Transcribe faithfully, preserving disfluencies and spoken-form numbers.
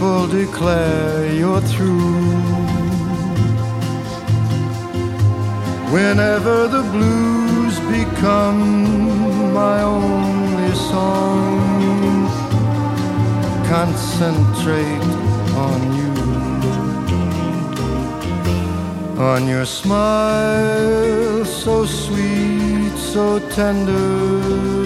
people declare you're through. Whenever the blues become my only song, concentrate on you, on your smile so sweet, so tender,